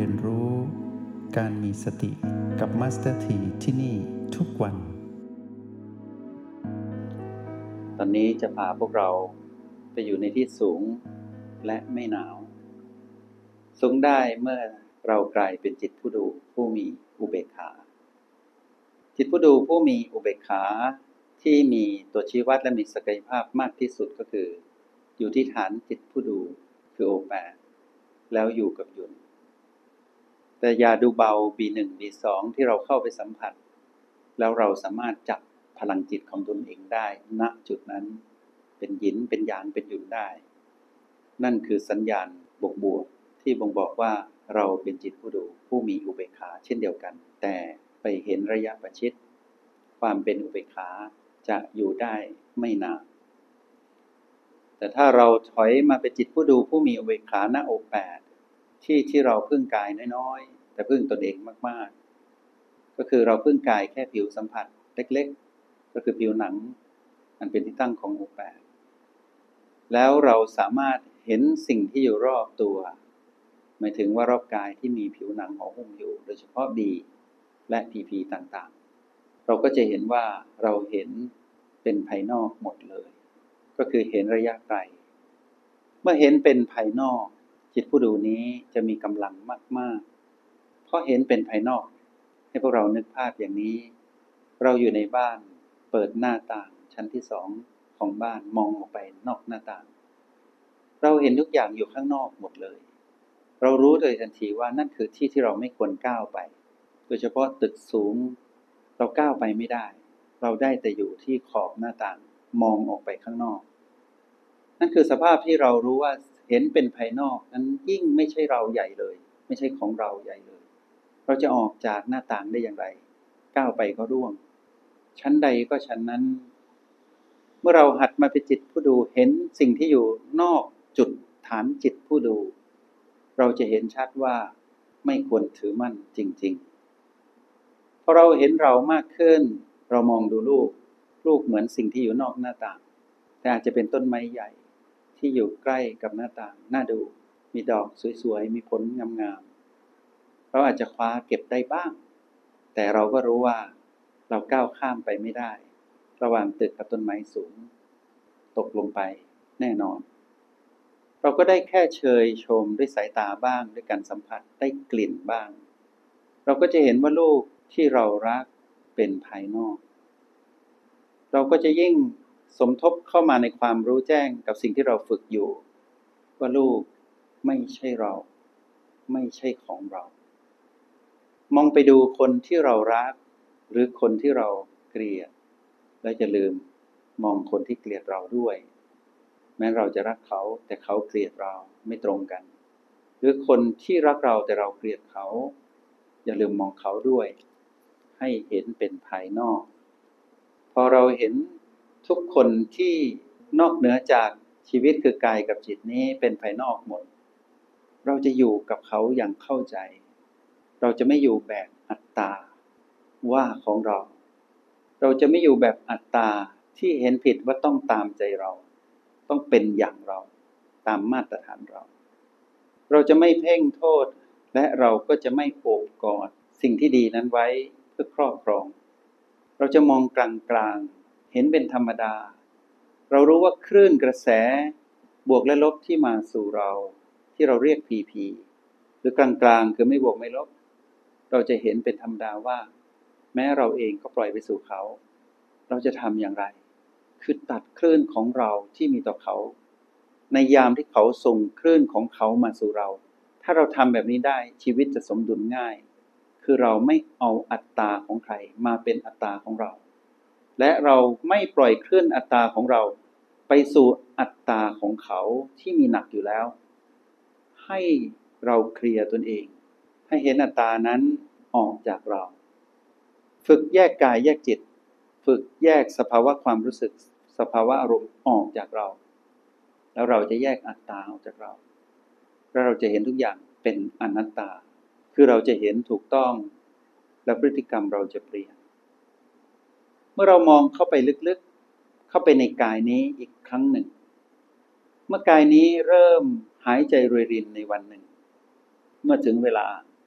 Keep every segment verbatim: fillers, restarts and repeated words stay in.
นรู้การมีสติกับมาสเตอร์ทีที่นี่ทุกวันตอนนี้จะพาพวกเราไปอยู่ในที่สูงและไม่หนาวสูงได้เมื่อเรากลายเป็นจิตผู้ดูผู้มีอุเบกขาจิตผู้ดูผู้มีอุเบกขาที่มีตัวชี้วัดและมีศักยภาพมากที่สุดก็คืออยู่ที่ฐานจิตผู้ดูคือโอแปดแล้วอยู่กับหยุดแต่อย่าดูเบา บี หนึ่ง บี สอง ที่เราเข้าไปสัมผัสแล้วเราสามารถจับพลังจิตของตนเองได้ณจุดนั้นเป็นหยินเป็นหยางเป็นหยุนได้นั่นคือสัญญาณบวกๆที่บ่งบอกว่าเราเป็นจิตผู้ดูผู้มีอุเบกขาเช่นเดียวกันแต่ไปเห็นระยะประชิดความเป็นอุเบกขาจะอยู่ได้ไม่นานแต่ถ้าเราถอยมาเป็นจิตผู้ดูผู้มีอุเบกขาณโอแปดที่ที่เราพึ่งกายน้อยๆแต่พึ่งตนเองมากๆก็คือเราพึ่งกายแค่ผิวสัมผัสเล็กๆก็คือผิวหนังอันเป็นที่ตั้งของโอแปดแล้วเราสามารถเห็นสิ่งที่อยู่รอบตัวหมายถึงว่ารอบกายที่มีผิวหนังห่อหุ้มอยู่โดยเฉพาะ B และ พี พี ต่างๆเราก็จะเห็นว่าเราเห็นเป็นภายนอกหมดเลยก็คือเห็นระยะไกลเมื่อเห็นเป็นภายนอกจิตผู้ดูนี้จะมีกำลังมากๆเพราะเห็นเป็นภายนอกให้พวกเรานึกภาพอย่างนี้เราอยู่ในบ้านเปิดหน้าต่างชั้นที่สองของบ้านมองออกไปนอกหน้าต่างเราเห็นทุกอย่างอยู่ข้างนอกหมดเลยเรารู้โดยทันทีว่านั่นคือที่ที่เราไม่ควรก้าวไปโดยเฉพาะตึกสูงเราก้าวไปไม่ได้เราได้แต่อยู่ที่ขอบหน้าต่างมองออกไปข้างนอกนั่นคือสภาพที่เรารู้ว่าเห็นเป็นภายนอกนั้นยิ่งไม่ใช่เราใหญ่เลยไม่ใช่ของเราใหญ่เลยเราจะออกจากหน้าต่างได้อย่างไรก้าวไปก็ร่วงชั้นใดก็ชั้นนั้นเมื่อเราหัดมาเป็นจิตผู้ดูเห็นสิ่งที่อยู่นอกจุดฐานจิตผู้ดูเราจะเห็นชัดว่าไม่ควรถือมั่นจริงๆพอเราเห็นเรามากขึ้นเรามองดูลูกลูกเหมือนสิ่งที่อยู่นอกหน้าต่างแต่อาจจะเป็นต้นไม้ใหญ่ที่อยู่ใกล้กับหน้าต่างน่าดูมีดอกสวยๆมีผลงามๆเราอาจจะคว้าเก็บได้บ้างแต่เราก็รู้ว่าเราก้าวข้ามไปไม่ได้ระหว่างตึกกับต้นไม้สูงตกลงไปแน่นอนเราก็ได้แค่เชยชมด้วยสายตาบ้างด้วยการสัมผัสได้กลิ่นบ้างเราก็จะเห็นว่าลูกที่เรารักเป็นภายนอกเราก็จะยิ่งสมทบเข้ามาในความรู้แจ้งกับสิ่งที่เราฝึกอยู่ว่าลูกไม่ใช่เราไม่ใช่ของเรามองไปดูคนที่เรารักหรือคนที่เราเกลียดและอย่าลืมมองคนที่เกลียดเราด้วยแม้เราจะรักเขาแต่เขาเกลียดเราไม่ตรงกันหรือคนที่รักเราแต่เราเกลียดเขาอย่าลืมมองเขาด้วยให้เห็นเป็นภายนอกพอเราเห็นทุกคนที่นอกเหนือจากชีวิตคือกายกับจิตนี้เป็นภายนอกหมดเราจะอยู่กับเขาอย่างเข้าใจเราจะไม่อยู่แบบอัตตาว่าของเราเราจะไม่อยู่แบบอัตตาที่เห็นผิดว่าต้องตามใจเราต้องเป็นอย่างเราตามมาตรฐานเราเราจะไม่เพ่งโทษและเราก็จะไม่โอบกอดสิ่งที่ดีนั้นไว้เพื่อครอบครองเราจะมองกลางๆเห็นเป็นธรรมดาเรารู้ว่าคลื่นกระแสบวกและลบที่มาสู่เราที่เราเรียก พี พี หรือกลางๆคือไม่บวกไม่ลบเราจะเห็นเป็นธรรมดาว่าแม้เราเองก็ปล่อยไปสู่เขาเราจะทำอย่างไรคือตัดคลื่นของเราที่มีต่อเขาในยามที่เขาส่งคลื่นของเขามาสู่เราถ้าเราทำแบบนี้ได้ชีวิตจะสมดุลง่ายคือเราไม่เอาอัตตาของใครมาเป็นอัตตาของเราและเราไม่ปล่อยคลื่นอัตตาของเราไปสู่อัตตาของเขาที่มีหนักอยู่แล้วให้เราเคลียร์ตนเองให้เห็นอัตตานั้นออกจากเราฝึกแยกกายแยกจิตฝึกแยกสภาวะความรู้สึกสภาวะอารมณ์ออกจากเราแล้วเราจะแยกอัตตาออกจากเราแล้วเราจะเห็นทุกอย่างเป็นอนัตตาคือเราจะเห็นถูกต้องและพฤติกรรมเราจะเปลี่ยนเมื่อเรามองเข้าไปลึกๆเข้าไปในกายนี้อีกครั้งหนึ่งเมื่อกายนี้เริ่มหายใจรวยรินในวันหนึ่งเมื่อถึงเวลา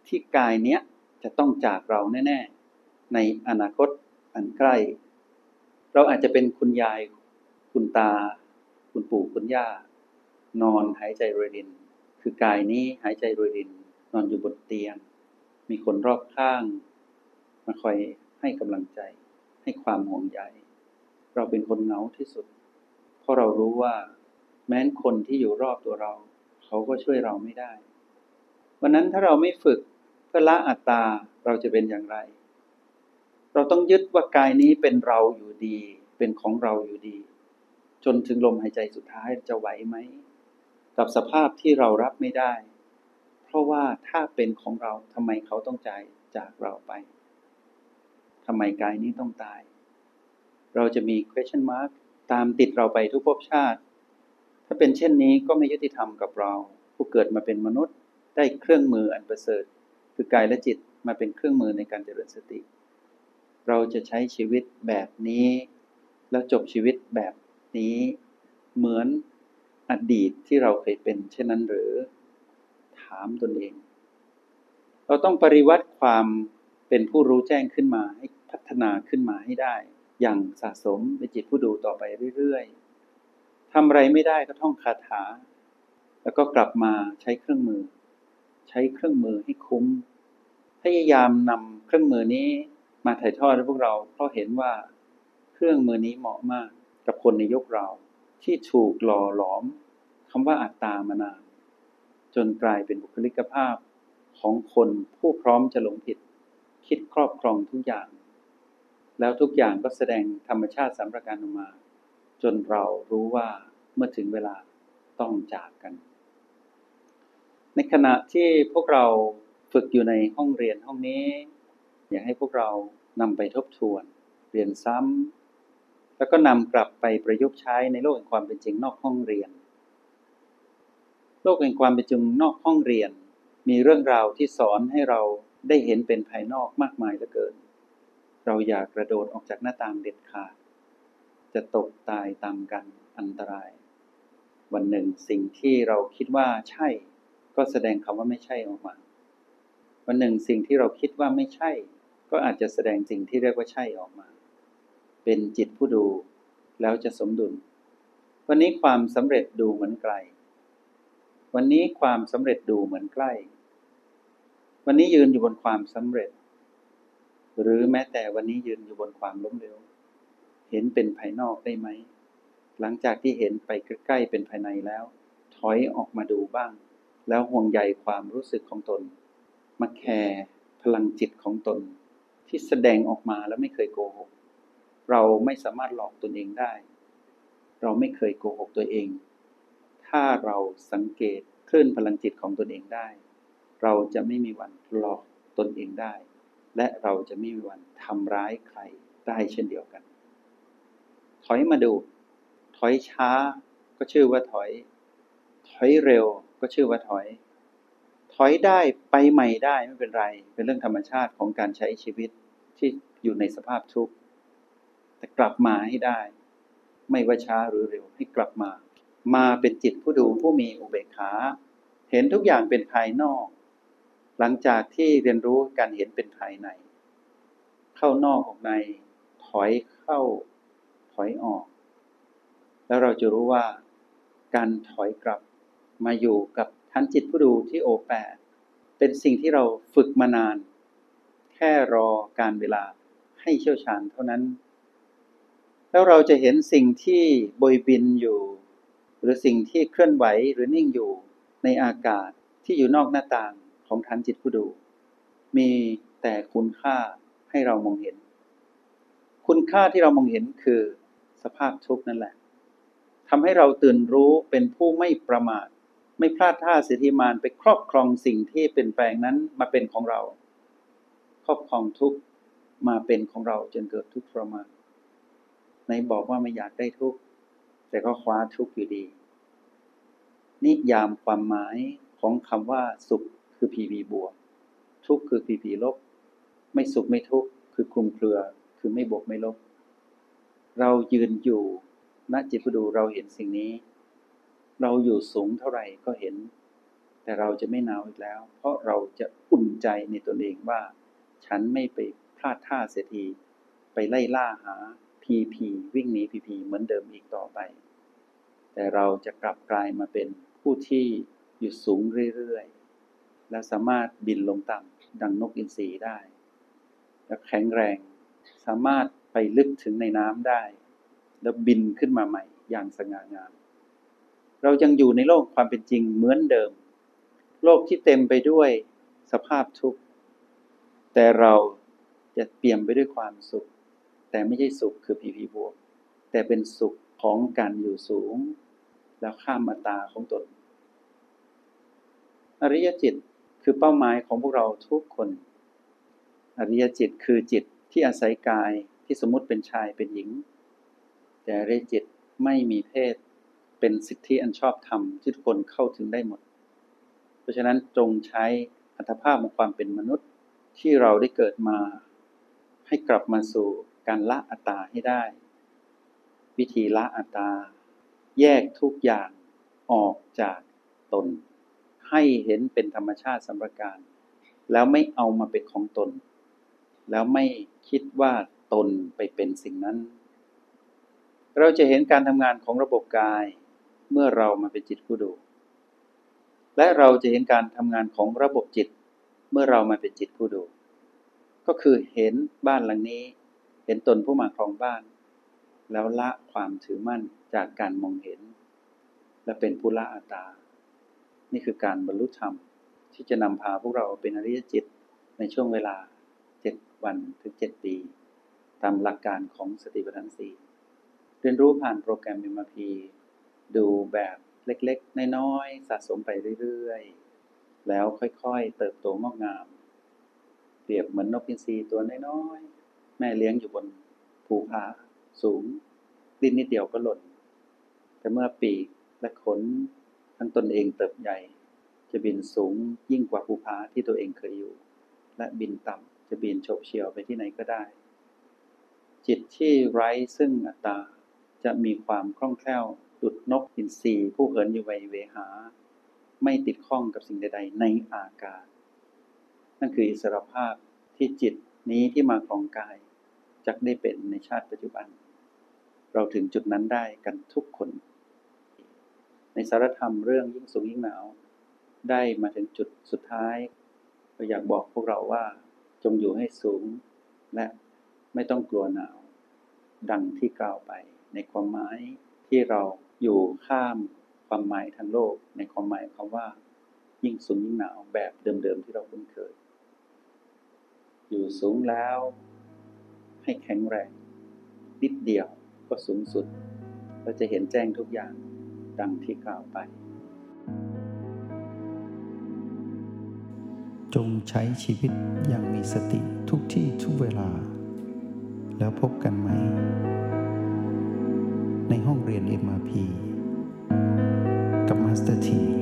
ที่กายเนี้ยจะต้องจากเราแน่ๆในอนาคตอันใกล้เราอาจจะเป็นคุณยายคุณตาคุณปู่คุณย่านอนหายใจรวยรินคือกายนี้หายใจรวยรินนอนอยู่บนเตียงมีคนรอบข้างมาคอยให้กำลังใจให้ความห่วงใยเราเป็นคนเหงาที่สุดเพราะเรารู้ว่าแม้นคนที่อยู่รอบตัวเราเขาก็ช่วยเราไม่ได้วันนั้นถ้าเราไม่ฝึกเพื่อละอัตตาเราจะเป็นอย่างไรเราต้องยึดว่ากายนี้เป็นเราอยู่ดีเป็นของเราอยู่ดีจนถึงลมหายใจสุดท้ายจะไหวไหมกับสภาพที่เรารับไม่ได้เพราะว่าถ้าเป็นของเราทำไมเขาต้องจ่ายจากเราไปทำไมกายนี้ต้องตายเราจะมี question mark ตามติดเราไปทุกภพชาติถ้าเป็นเช่นนี้ก็ไม่ยุติธรรมกับเราผู้เกิดมาเป็นมนุษย์ได้เครื่องมืออันประเสริฐคือกายและจิตมาเป็นเครื่องมือในการเจริญสติเราจะใช้ชีวิตแบบนี้แล้วจบชีวิตแบบนี้เหมือนอดีตที่เราเคยเป็นเช่นนั้นหรือถามตนเองเราต้องปริวัติความเป็นผู้รู้แจ้งขึ้นมาให้พัฒนาขึ้นมาให้ได้อย่างสะสมในจิตผู้ดูต่อไปเรื่อยๆทำอะไรไม่ได้ก็ท่องคาถาแล้วก็กลับมาใช้เครื่องมือใช้เครื่องมือให้คุ้มพยายามนำเครื่องมือนี้มาถ่ายทอดให้พวกเราเพราะเห็นว่าเครื่องมือนี้เหมาะมากกับคนในยุคเราที่ถูกหล่อหลอมคำว่าอัตตามานานจนกลายเป็นบุคลิกภาพของคนผู้พร้อมจะหลงผิดคิดครอบครองทุกอย่างแล้วทุกอย่างก็แสดงธรรมชาติสามประการออกมาจนเรารู้ว่าเมื่อถึงเวลาต้องจากกันในขณะที่พวกเราฝึกอยู่ในห้องเรียนห้องนี้อยากให้พวกเรานำไปทบทวนเรียนซ้ำแล้วก็นำกลับไปประยุกต์ใช้ในโลกแห่งความเป็นจริงนอกห้องเรียนโลกแห่งความเป็นจริงนอกห้องเรียนมีเรื่องราวที่สอนให้เราได้เห็นเป็นภายนอกมากมายเหลือเกินเราอยากกระโดดออกจากหน้าต่างเด็ดขาดจะตกตายตามกันอันตรายวันหนึ่งสิ่งที่เราคิดว่าใช่ก็แสดงคำว่าไม่ใช่ออกมาวันหนึ่งสิ่งที่เราคิดว่าไม่ใช่ก็อาจจะแสดงสิ่งที่เรียกว่าใช่ออกมาเป็นจิตผู้ดูแล้วจะสมดุลวันนี้ความสำเร็จดูเหมือนไกลวันนี้ความสำเร็จดูเหมือนใกล้วันนี้ยืนอยู่บนความสำเร็จหรือแม้แต่วันนี้ยืนอยู่บนความล้มเหลวเห็นเป็นภายนอกได้ไหมหลังจากที่เห็นไปใกล้ๆเป็นภายในแล้วถอยออกมาดูบ้างแล้วห่วงใยความรู้สึกของตนมาแคร์พลังจิตของตนที่แสดงออกมาแล้วไม่เคยโกหกเราไม่สามารถหลอกตนเองได้เราไม่เคยโกหกตัวเองถ้าเราสังเกตคลื่นพลังจิตของตนเองได้เราจะไม่มีวันหลอกตนเองได้และเราจะไม่มีวันทำร้ายใครได้เช่นเดียวกันถอยมาดูถอยช้าก็ชื่อว่าถอยถอยเร็วก็ชื่อว่าถอยถอยได้ไปใหม่ได้ไม่เป็นไรเป็นเรื่องธรรมชาติของการใช้ชีวิตที่อยู่ในสภาพทุกข์แต่กลับมาให้ได้ไม่ว่าช้าหรือเร็วให้กลับมามาเป็นจิตผู้ดูผู้มีอุเบกขาเห็นทุกอย่างเป็นภายนอกหลังจากที่เรียนรู้การเห็นเป็นภายในเข้านอกออกในถอยเข้าถอยออกแล้วเราจะรู้ว่าการถอยกลับมาอยู่กับฐานจิตผู้ดูที่โอแปดเป็นสิ่งที่เราฝึกมานานแค่รอการเวลาให้เชี่ยวชาญเท่านั้นแล้วเราจะเห็นสิ่งที่โบยบินอยู่หรือสิ่งที่เคลื่อนไหวหรือนิ่งอยู่ในอากาศที่อยู่นอกหน้าต่างของฐานจิตผู้ดูมีแต่คุณค่าให้เรามองเห็นคุณค่าที่เรามองเห็นคือสภาพทุกข์นั่นแหละทำให้เราตื่นรู้เป็นผู้ไม่ประมาทไม่พลาดท่าเสียทีมานไปครอบครองสิ่งที่เป็นแปลงนั้นมาเป็นของเราครอบครองทุกข์มาเป็นของเราจนเกิดทุกข์ทรมานไหนบอกว่าไม่อยากได้ทุกข์แต่ก็คว้าทุกข์อยู่ดีนิยามความหมายของคำว่าสุขคือ พี วี บวกทุกข์คือ พี พี ลบไม่สุขไม่ทุกข์คือคลุมเครือคือไม่บวกไม่ลบเรายืนอยู่ณจิตผู้ดูเราเห็นสิ่งนี้เราอยู่สูงเท่าไหร่ก็เห็นแต่เราจะไม่หนาวอีกแล้วเพราะเราจะอุ่นใจในตนเองว่าฉันไม่ไปพลาดท่าเสียทีไปไล่ล่าหาพีพีวิ่งหนีพีพีเหมือนเดิมอีกต่อไปแต่เราจะกลับกลายมาเป็นผู้ที่อยู่สูงเรื่อยๆและสามารถบินลงต่ำดังนกอินทรีได้และแข็งแรงสามารถไปลึกถึงในน้ำได้แล้วบินขึ้นมาใหม่อย่างสง่างามเรายังอยู่ในโลกความเป็นจริงเหมือนเดิมโลกที่เต็มไปด้วยสภาพทุกข์แต่เราจะเปี่ยมไปด้วยความสุขแต่ไม่ใช่สุขคือ พี พี บวกแต่เป็นสุขของการอยู่สูงแล้วข้ามอัตตาของตนอริยจิตคือเป้าหมายของพวกเราทุกคนอริยจิตคือจิตที่อาศัยกายที่สมมุติเป็นชายเป็นหญิงแต่อริยจิตไม่มีเพศเป็นสิทธิอันชอบธรรมที่ทุกคนเข้าถึงได้หมดเพราะฉะนั้นจงใช้อัตภาพของความเป็นมนุษย์ที่เราได้เกิดมาให้กลับมาสู่การละอัตตาให้ได้วิธีละอัตตาแยกทุกอย่างออกจากตนให้เห็นเป็นธรรมชาติสัมปการแล้วไม่เอามาเป็นของตนแล้วไม่คิดว่าตนไปเป็นสิ่งนั้นเราจะเห็นการทำงานของระบบกายเมื่อเรามาเป็นจิตผู้ดูและเราจะเห็นการทำงานของระบบจิตเมื่อเรามาเป็นจิตผู้ดูก็คือเห็นบ้านหลังนี้เห็นตนผู้มาครองบ้านแล้วละความถือมั่นจากการมองเห็นและเป็นผู้ละอัตตานี่คือการบรรลุธรรมที่จะนำพาพวกเราเป็นอริยจิตในช่วงเวลาเจ็ดวันถึงเจ็ดปีตามหลักการของสติปัฏฐานสี่เรียนรู้ผ่านโปรแกรม เอ็ม อาร์ พี ดูแบบเล็กๆน้อยๆสะสมไปเรื่อยๆแล้วค่อยๆเติบโตงอกงามเปรียบเหมือนนกอินทรีตัวน้อยๆแม่เลี้ยงอยู่บนภูผาสูงดิ้นนิดเดียวก็หล่นแต่เมื่อปีกและขนทั้งตนเองเติบใหญ่จะบินสูงยิ่งกว่าภูผาที่ตัวเองเคยอยู่และบินต่ำจะบินโฉบเฉี่ยวไปที่ไหนก็ได้จิตที่ไร้ซึ่งอัตตาจะมีความคล่องแคล่วดุจนกอินทรีผู้เหินอยู่ไวเวหาไม่ติดข้องกับสิ่งใดๆในอากาศนั่นคืออิสรภาพที่จิตนี้ที่มาครองกายจักได้เป็นในชาติปัจจุบันเราถึงจุดนั้นได้กันทุกคนในสารธรรมเรื่องยิ่งสูงยิ่งหนาวได้มาถึงจุดสุดท้ายก็อยากบอกพวกเราว่าจงอยู่ให้สูงและไม่ต้องกลัวหนาวดังที่กล่าวไปในความหมายที่เราอยู่ข้ามความหมายทางโลกในความหมายคำว่ายิ่งสูงยิ่งหนาวแบบเดิมๆที่เราคุ้นเคยอยู่สูงแล้วให้แข็งแรงนิดเดียวก็สูงสุดเราจะเห็นแจ้งทุกอย่างดังที่กล่าวไปจงใช้ชีวิตอย่างมีสติทุกที่ทุกเวลาแล้วพบกันไหมในห้องเรียน เอ็ม อาร์ พี กับมาสเตอร์ที